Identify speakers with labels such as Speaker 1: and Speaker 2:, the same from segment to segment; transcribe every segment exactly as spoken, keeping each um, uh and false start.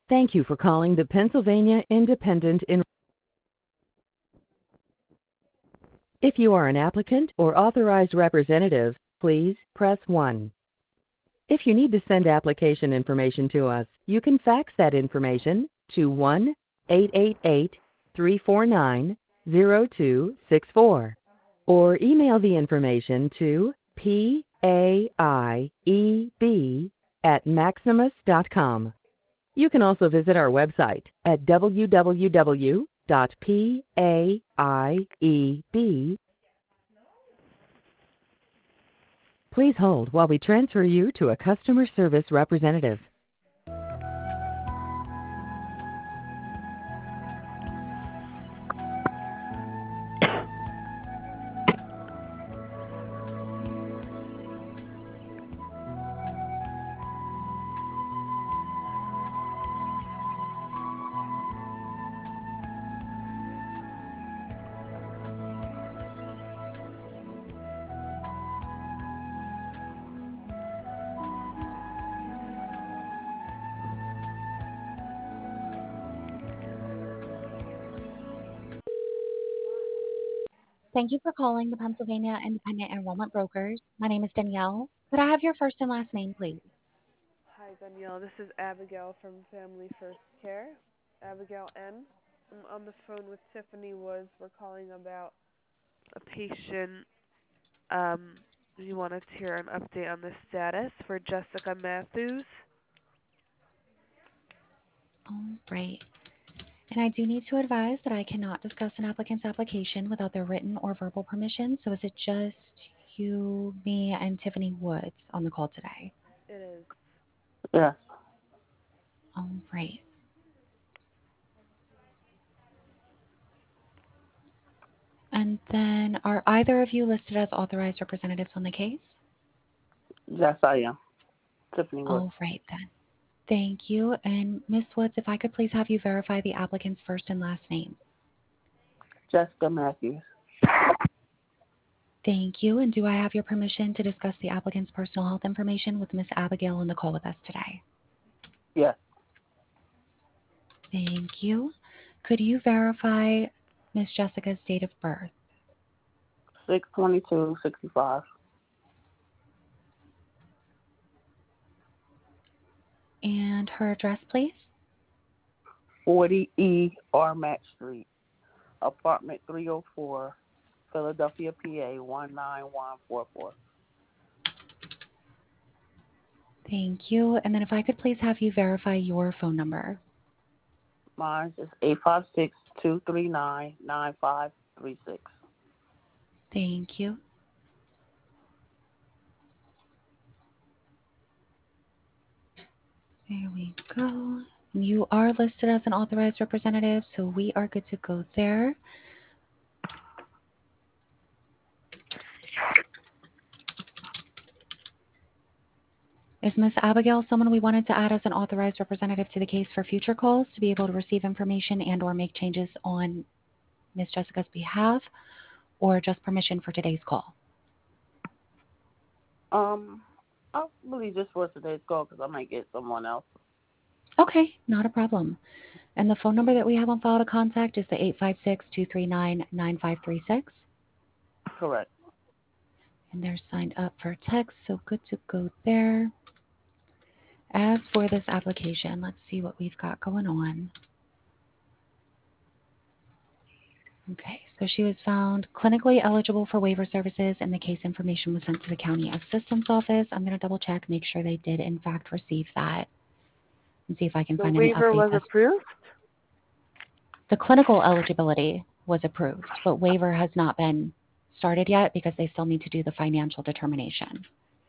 Speaker 1: Thank you for calling the Pennsylvania Independent In. If you are an applicant or authorized representative, please press one. If you need to send application information to us, you can fax that information to one eight eight eight, three four nine, zero two six four or email the information to P A I E B at maximus dot com. You can also visit our website at w w w dot p a i e b. Please hold while we transfer you to a customer service representative.
Speaker 2: Thank you for calling the Pennsylvania Independent Enrollment Brokers. My name is Danielle. Could I have your first and last name, please?
Speaker 3: Hi, Danielle. This is Abigail from Family First Care. Abigail M. I'm on the phone with Tiffany Woods. We're calling about a patient. Um, you wanted to hear an update on the status for Jessica Matthews.
Speaker 2: All right. And I do need to advise that I cannot discuss an applicant's application without their written or verbal permission. So is it just you, me, and Tiffany Woods on the call today?
Speaker 3: It is.
Speaker 4: Yes.
Speaker 2: All right. And then are either of you listed as authorized representatives on the case?
Speaker 4: Yes, I am. Tiffany Woods.
Speaker 2: All right, then. Thank you. And Miz Woods, if I could please have you verify the applicant's first and last name.
Speaker 4: Jessica Matthews.
Speaker 2: Thank you. And do I have your permission to discuss the applicant's personal health information with Miz Abigail on the call with us today?
Speaker 4: Yes.
Speaker 2: Thank you. Could you verify Miz Jessica's date of birth?
Speaker 4: six twenty-two sixty-five.
Speaker 2: And her address, please?
Speaker 4: forty E Armac Street, apartment three oh four, Philadelphia, P A one nine one four four.
Speaker 2: Thank you. And then if I could please have you verify your phone number.
Speaker 4: Mine is eight five six, two three nine, nine five three six.
Speaker 2: Thank you. There we go. You are listed as an authorized representative, so we are good to go there. Is Miz Abigail someone we wanted to add as an authorized representative to the case for future calls to be able to receive information and or make changes on Miz Jessica's behalf, or just permission for today's call?
Speaker 4: Um, I believe just for today's call because I might get someone else.
Speaker 2: Okay, not a problem. And the phone number that we have on file to contact is the eight five six, two three nine, nine five three six.
Speaker 4: Correct.
Speaker 2: And they're signed up for text, so good to go there. As for this application, let's see what we've got going on. Okay, so she was found clinically eligible for waiver services and the case information was sent to the county assistance office. I'm going to double check, make sure they did in fact receive that and see if I can
Speaker 3: The
Speaker 2: find any
Speaker 3: waiver
Speaker 2: updates.
Speaker 3: was approved?
Speaker 2: The clinical eligibility was approved, but waiver has not been started yet because they still need to do the financial determination.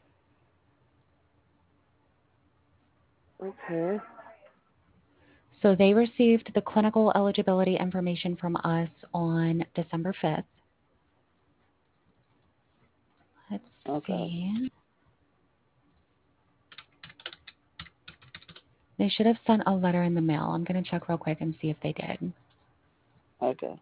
Speaker 3: Okay.
Speaker 2: So they received the clinical eligibility information from us on December fifth. Let's
Speaker 4: Okay.
Speaker 2: see. They should have sent a letter in the mail. I'm going to check real quick and see if they did.
Speaker 4: Okay.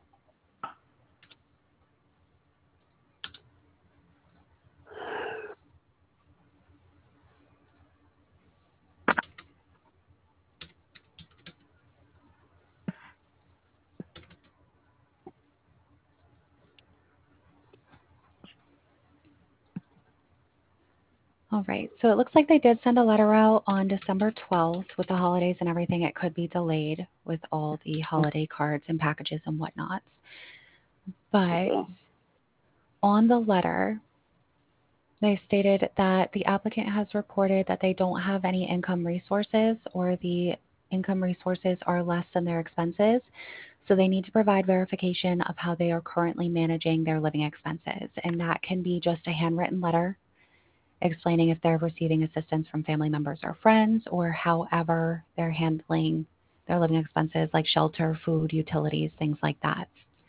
Speaker 2: All right. So it looks like they did send a letter out on December twelfth. With the holidays and everything, it could be delayed with all the holiday cards and packages and whatnot. But
Speaker 4: Okay.
Speaker 2: on the letter, they stated that the applicant has reported that they don't have any income resources or the income resources are less than their expenses. So they need to provide verification of how they are currently managing their living expenses. And that can be just a handwritten letter explaining if they're receiving assistance from family members or friends or however they're handling their living expenses like shelter, food, utilities, things like that.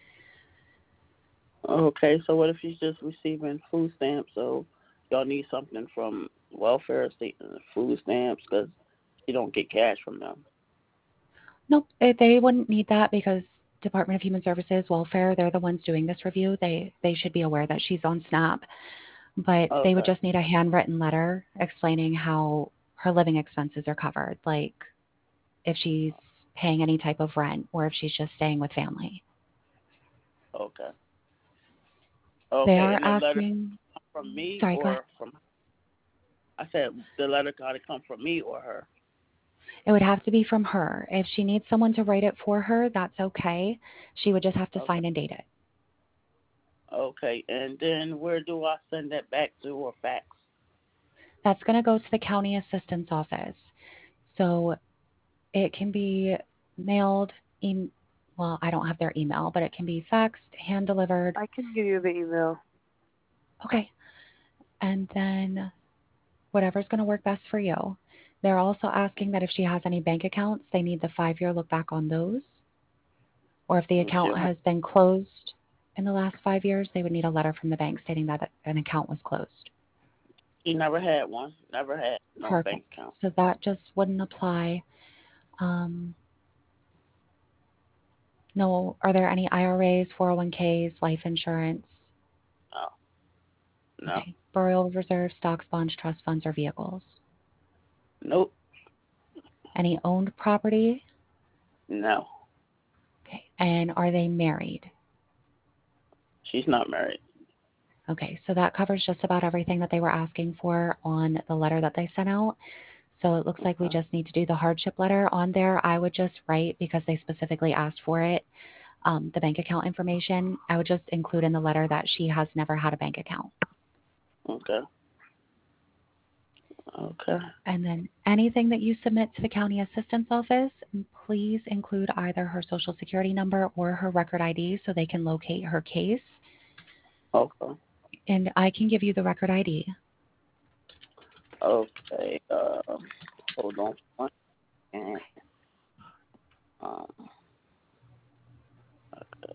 Speaker 4: Okay, so what if she's just receiving food stamps? So y'all need something from welfare state food stamps because you don't get cash from them.
Speaker 2: Nope, they they wouldn't need that because Department of Human Services, Welfare, they're the ones doing this review. They they should be aware that she's on SNAP. But they would
Speaker 4: Okay.
Speaker 2: just need a handwritten letter explaining how her living expenses are covered, like if she's paying any type of rent or if she's just staying with family.
Speaker 4: Okay.
Speaker 2: They
Speaker 4: Okay,
Speaker 2: are
Speaker 4: and the letter
Speaker 2: asking,
Speaker 4: come from me
Speaker 2: sorry, go ahead.
Speaker 4: or from? I said the letter got to come from me or her.
Speaker 2: It would have to be from her. If she needs someone to write it for her, that's okay. She would just have to
Speaker 4: Okay.
Speaker 2: sign and date it.
Speaker 4: Okay, and then where do I send that back to or fax?
Speaker 2: That's going to go to the county assistance office. So it can be mailed, e- well, I don't have their email, but it can be faxed, hand delivered.
Speaker 3: I can give you the email.
Speaker 2: Okay. And then whatever's going to work best for you. They're also asking that if she has any bank accounts, they need the five-year look back on those. Or if the account
Speaker 4: Sure.
Speaker 2: has been closed in the last five years, they would need a letter from the bank stating that an account was closed.
Speaker 4: She never had one. Never had no
Speaker 2: Perfect.
Speaker 4: bank account.
Speaker 2: So that just wouldn't apply. Um, no, are there any I R As, four oh one k's, life insurance?
Speaker 4: No. No.
Speaker 2: Okay. Burial reserves, stocks, bonds, trust funds, or vehicles?
Speaker 4: Nope.
Speaker 2: Any owned property?
Speaker 4: No.
Speaker 2: Okay. And are they married?
Speaker 4: She's not married.
Speaker 2: Okay, so that covers just about everything that they were asking for on the letter that they sent out. So it looks like we
Speaker 4: Okay.
Speaker 2: just need to do the hardship letter on there. I would just write, because they specifically asked for it, um, the bank account information. I would just include in the letter that she has never had a bank account.
Speaker 4: Okay. Okay.
Speaker 2: And then anything that you submit to the county assistance office, please include either her social security number or her record I D so they can locate her case.
Speaker 4: Okay.
Speaker 2: And I can give you the record I D.
Speaker 4: Okay. Uh, hold on one second. Um. Okay.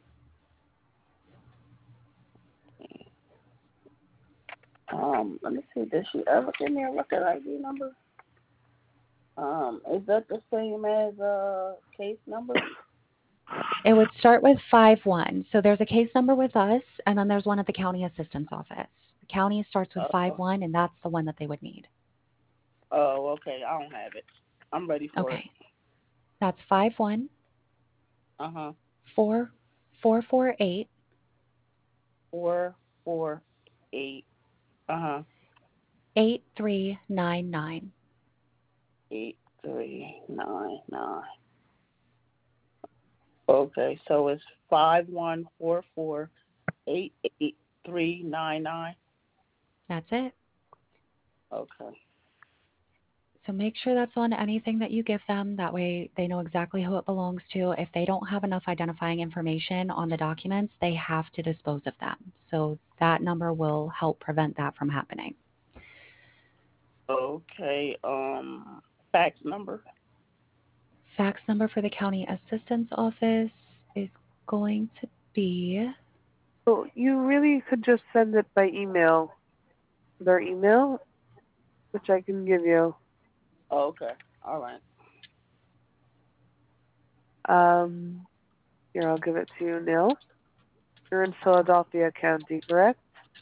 Speaker 4: Um. Let me see. Did she ever give me a record I D number? Um. Is that the same as a case number?
Speaker 2: It would start with five one. So there's a case number with us, and then there's one at the county assistance office. The county starts with five
Speaker 4: Uh,
Speaker 2: one, and that's the one that they would need.
Speaker 4: oh, okay. I don't have it. I'm ready for it.
Speaker 2: Okay. That's five one
Speaker 4: Uh huh.
Speaker 2: four four four eight
Speaker 4: Four four eight. Uh huh.
Speaker 2: eight three nine nine.
Speaker 4: Eight three nine nine. Okay, so it's five one four four eight eight three nine nine.
Speaker 2: That's it.
Speaker 4: Okay.
Speaker 2: So make sure that's on anything that you give them. That way they know exactly who it belongs to. If they don't have enough identifying information on the documents, they have to dispose of them. So that number will help prevent that from happening.
Speaker 4: Okay. Um, fax number.
Speaker 2: Fax number for the county assistance office is going to be,
Speaker 3: So you really could just send it by email. Their email, which I can give you.
Speaker 4: Okay. All right.
Speaker 3: Um, here, I'll give it to you, Neil. You're in Philadelphia County, correct?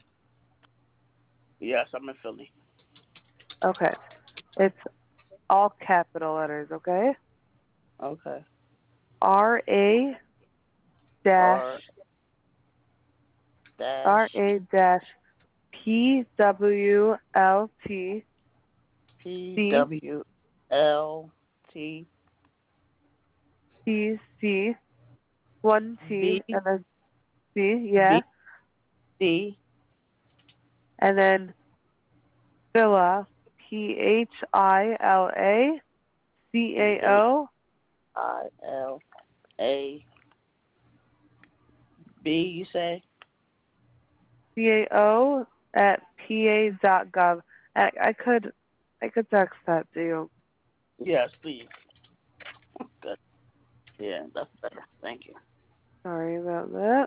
Speaker 4: Yes, I'm in Philly.
Speaker 3: Okay. It's all capital letters, okay?
Speaker 4: Okay.
Speaker 3: R A dash
Speaker 4: R dash
Speaker 3: R A dash P W L T
Speaker 4: P W L T
Speaker 3: C C one T
Speaker 4: B
Speaker 3: and then C, yeah,
Speaker 4: B C
Speaker 3: and then Phila, P H I L A C A O
Speaker 4: I L A B. You say?
Speaker 3: C A O at P A dot gov. I, I could I could text that to you.
Speaker 4: Yes, please. Good. Yeah, that's better. Thank you.
Speaker 3: Sorry about that.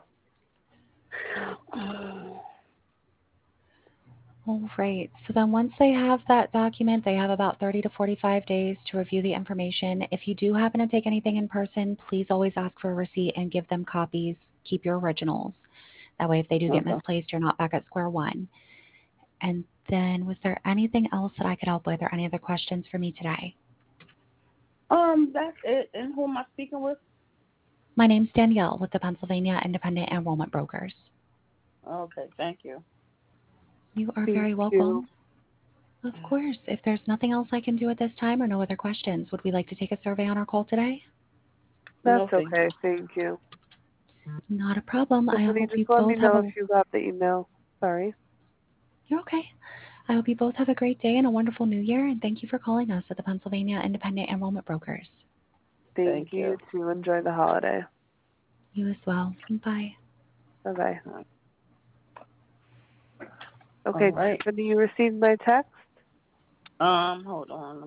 Speaker 2: All right. So then once they have that document, they have about thirty to forty-five days to review the information. If you do happen to take anything in person, please always ask for a receipt and give them copies. Keep your originals. That way, if they do get
Speaker 4: Okay.
Speaker 2: misplaced, you're not back at square one. And then was there anything else that I could help with or any other questions for me today?
Speaker 4: Um, that's it. And who am I speaking with?
Speaker 2: My name's Danielle with the Pennsylvania Independent Enrollment Brokers.
Speaker 4: Okay, thank you.
Speaker 2: You are
Speaker 3: Thank
Speaker 2: very
Speaker 3: you.
Speaker 2: welcome. Of course. If there's nothing else I can do at this time or no other questions, would we like to take a survey on our call today?
Speaker 3: That's
Speaker 4: No, thank
Speaker 3: okay. Thank you.
Speaker 2: Not a problem. I
Speaker 3: Tiffany,
Speaker 2: hope
Speaker 3: just
Speaker 2: you
Speaker 3: let me
Speaker 2: both have
Speaker 3: know if
Speaker 2: a...
Speaker 3: you got the email. Sorry.
Speaker 2: You're okay. I hope you both have a great day and a wonderful new year, and thank you for calling us at the Pennsylvania Independent Enrollment Brokers.
Speaker 3: Thank,
Speaker 4: Thank
Speaker 3: you.
Speaker 4: you.
Speaker 3: Too. Enjoy the holiday.
Speaker 2: You as well. Bye.
Speaker 3: Bye-bye.
Speaker 4: All
Speaker 3: Okay,
Speaker 4: right.
Speaker 3: Tiffany, you received my text?
Speaker 4: Um, hold on.